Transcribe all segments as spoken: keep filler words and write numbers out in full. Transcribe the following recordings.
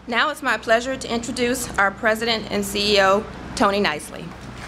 Now it's my pleasure to introduce our President and C E O, Tony Nicely.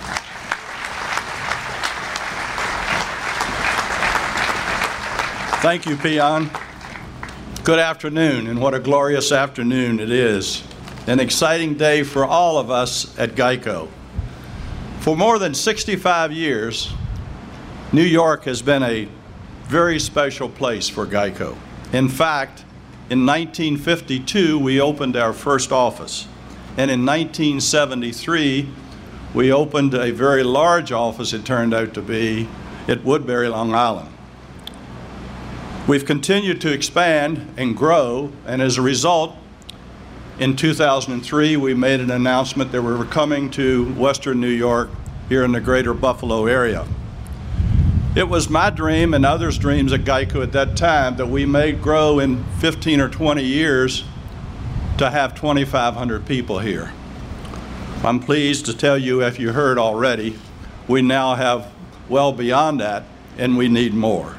Thank you, Peon. Good afternoon, and what a glorious afternoon it is. An exciting day for all of us at GEICO. For more than sixty-five years, New York has been a very special place for GEICO. In fact, in nineteen fifty-two, we opened our first office. And in nineteen seventy-three, we opened a very large office, it turned out to be, at Woodbury, Long Island. We've continued to expand and grow, and as a result, in two thousand three, we made an announcement that we were coming to Western New York here in the greater Buffalo area. It was my dream and others' dreams at GEICO at that time that we may grow in fifteen or twenty years to have twenty-five hundred people here. I'm pleased to tell you, if you heard already, we now have well beyond that, and we need more.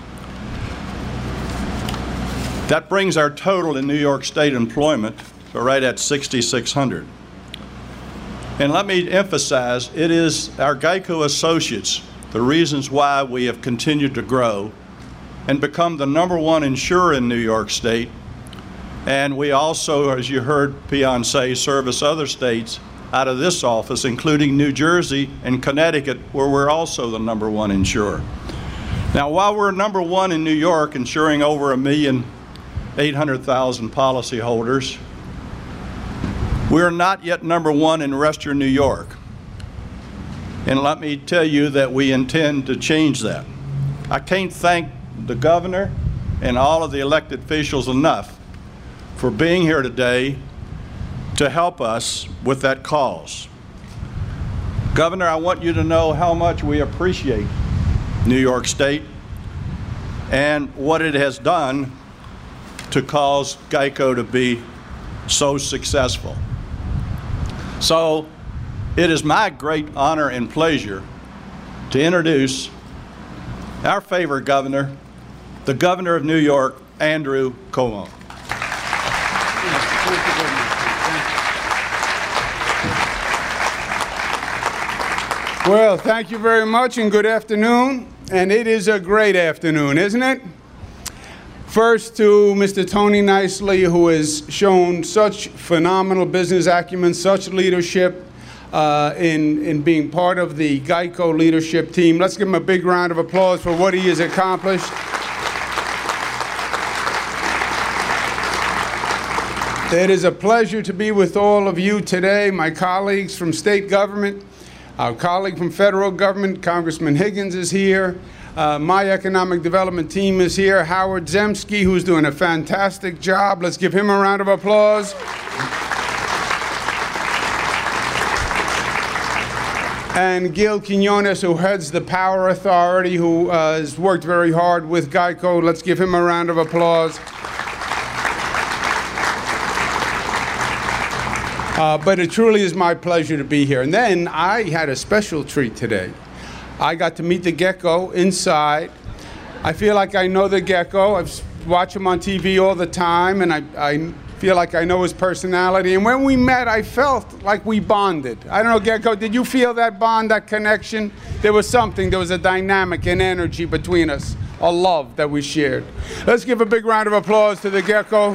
That brings our total in New York State employment to right at sixty-six hundred. And let me emphasize, it is our GEICO associates, the reasons why we have continued to grow and become the number one insurer in New York State. And we also, as you heard Peon say, service other states out of this office, including New Jersey and Connecticut, where we're also the number one insurer. Now, while we're number one in New York, insuring over a million eight hundred thousand policyholders, we're not yet number one in Western New York. And let me tell you that we intend to change that. I can't thank the governor and all of the elected officials enough for being here today to help us with that cause. Governor, I want you to know how much we appreciate New York State and what it has done to cause GEICO to be so successful. So it is my great honor and pleasure to introduce our favorite governor, the governor of New York, Andrew Cuomo. Well, thank you very much and good afternoon. And it is a great afternoon, isn't it? First, to Mister Tony Nicely, who has shown such phenomenal business acumen, such leadership uh, in, in being part of the GEICO leadership team. Let's give him a big round of applause for what he has accomplished. It is a pleasure to be with all of you today, my colleagues from state government, our colleague from federal government, Congressman Higgins is here. Uh, my economic development team is here. Howard Zemsky, who's doing a fantastic job. Let's give him a round of applause. And Gil Quinones, who heads the Power Authority, who uh, has worked very hard with GEICO. Let's give him a round of applause. Uh, but it truly is my pleasure to be here. And then I had a special treat today. I got to meet the gecko inside. I feel like I know the gecko. I watch him on T V all the time, and I, I feel like I know his personality. And when we met, I felt like we bonded. I don't know, Gecko, did you feel that bond, that connection? There was something, there was a dynamic and energy between us, a love that we shared. Let's give a big round of applause to the gecko.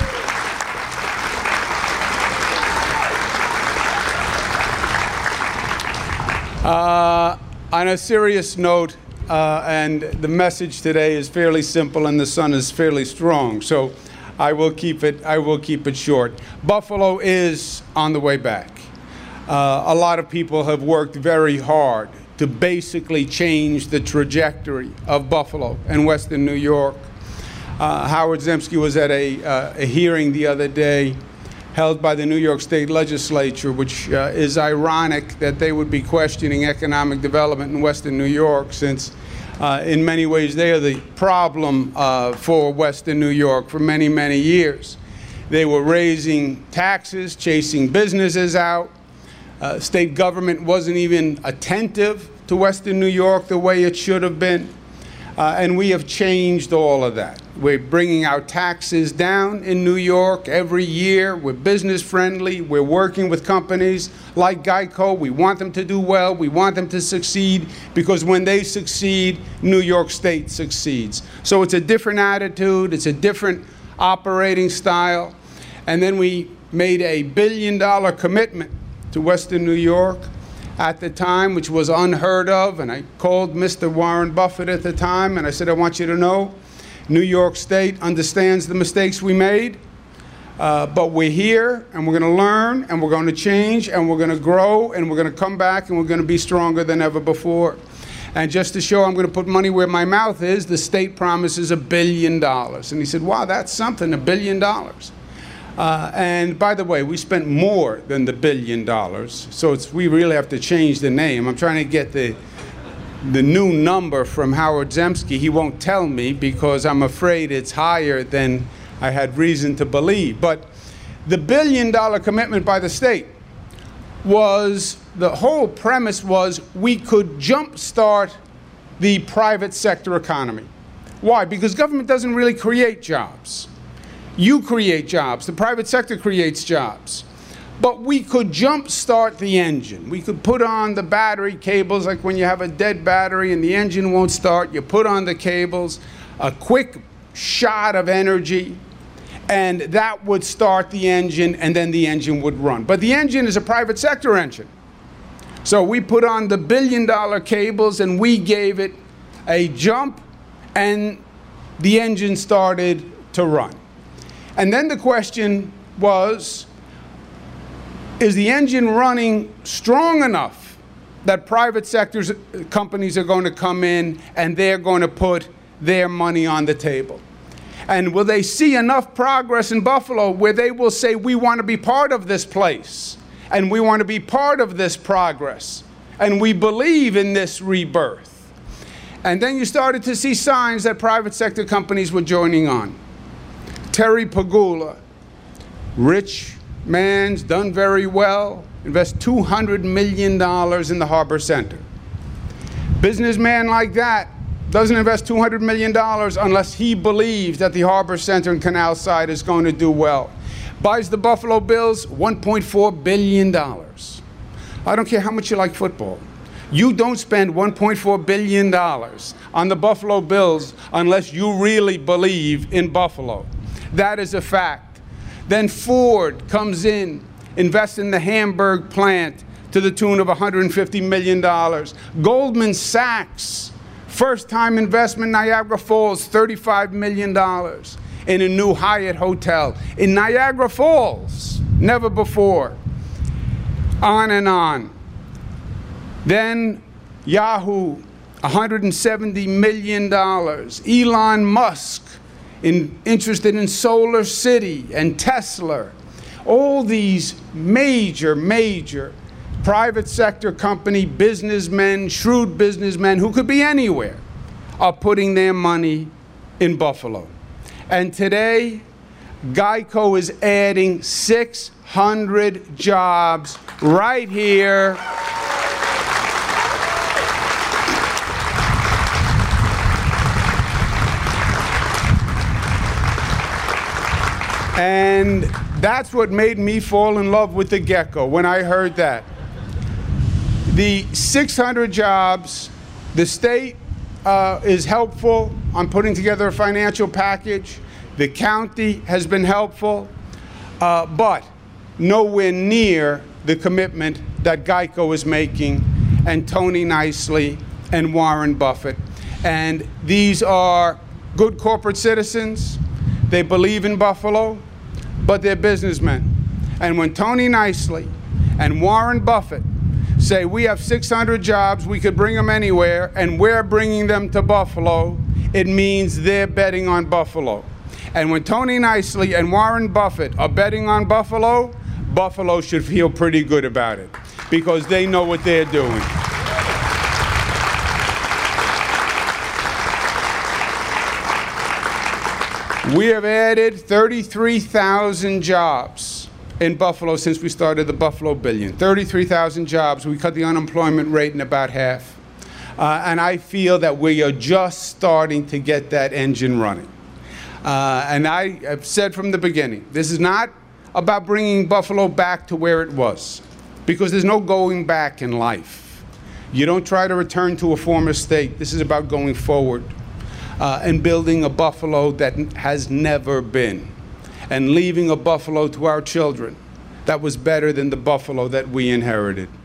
Uh, On a serious note, uh, and the message today is fairly simple and the sun is fairly strong, so I will keep it, I will keep it short. Buffalo is on the way back. Uh, a lot of people have worked very hard to basically change the trajectory of Buffalo and Western New York. Uh, Howard Zemsky was at a, uh, a hearing the other day held by the New York State Legislature, which uh, is ironic that they would be questioning economic development in Western New York, since uh, in many ways they are the problem uh, for Western New York for many, many years. They were raising taxes, chasing businesses out. Uh, state government wasn't even attentive to Western New York the way it should have been. Uh, and we have changed all of that. We're bringing our taxes down in New York every year. We're business friendly. We're working with companies like Geico. We want them to do well. We want them to succeed, because when they succeed, New York State succeeds. So it's a different attitude. It's a different operating style. And then we made a billion dollar commitment to Western New York at the time, which was unheard of. And I called Mister Warren Buffett at the time, and I said, I want you to know, New York State understands the mistakes we made, uh, but we're here, and we're going to learn, and we're going to change, and we're going to grow, and we're going to come back, and we're going to be stronger than ever before. And just to show I'm going to put money where my mouth is, the state promises a billion dollars. And he said, wow, that's something, a billion dollars. Uh, and by the way, we spent more than the billion dollars, so it's, we really have to change the name. I'm trying to get the the new number from Howard Zemsky. He won't tell me because I'm afraid it's higher than I had reason to believe. But the billion dollar commitment by the state was, the whole premise was we could jumpstart the private sector economy. Why? Because government doesn't really create jobs. You create jobs. The private sector creates jobs. But we could jumpstart the engine. We could put on the battery cables, like when you have a dead battery and the engine won't start, you put on the cables, a quick shot of energy, and that would start the engine, and then the engine would run. But the engine is a private sector engine. So we put on the billion dollar cables and we gave it a jump, and the engine started to run. And then the question was, is the engine running strong enough that private sector companies are going to come in and they're going to put their money on the table? And will they see enough progress in Buffalo where they will say, we want to be part of this place, and we want to be part of this progress, and we believe in this rebirth? And then you started to see signs that private sector companies were joining on. Terry Pagula, rich man's done very well, invest two hundred million dollars in the Harbor Center. Businessman like that doesn't invest two hundred million dollars unless he believes that the Harbor Center and Canal Side is going to do well. Buys the Buffalo Bills, one point four billion dollars. I don't care how much you like football. You don't spend one point four billion dollars on the Buffalo Bills unless you really believe in Buffalo. That is a fact. Then Ford comes in, invests in the Hamburg plant to the tune of one hundred fifty million dollars. Goldman Sachs, first-time investment, Niagara Falls, thirty-five million dollars in a new Hyatt hotel in Niagara Falls, never before. On and on. Then Yahoo, one hundred seventy million dollars. Elon Musk, In, interested in Solar City and Tesla. All these major, major private sector company businessmen, shrewd businessmen who could be anywhere, are putting their money in Buffalo. And today, Geico is adding six hundred jobs right here. And that's what made me fall in love with the gecko when I heard that. The six hundred jobs, the state uh, is helpful on putting together a financial package. The county has been helpful, uh, but nowhere near the commitment that Geico is making, and Tony Nicely and Warren Buffett. And these are good corporate citizens. They believe in Buffalo, but they're businessmen. And when Tony Nicely and Warren Buffett say we have six hundred jobs, we could bring them anywhere, and we're bringing them to Buffalo, it means they're betting on Buffalo. And when Tony Nicely and Warren Buffett are betting on Buffalo, Buffalo should feel pretty good about it, because they know what they're doing. We have added thirty-three thousand jobs in Buffalo since we started the Buffalo Billion. thirty-three thousand jobs. We cut the unemployment rate in about half. Uh, and I feel that we are just starting to get that engine running. Uh, and I have said from the beginning, this is not about bringing Buffalo back to where it was, because there's no going back in life. You don't try to return to a former state. This is about going forward uh, and building a Buffalo that has never been, and leaving a Buffalo to our children that was better than the Buffalo that we inherited.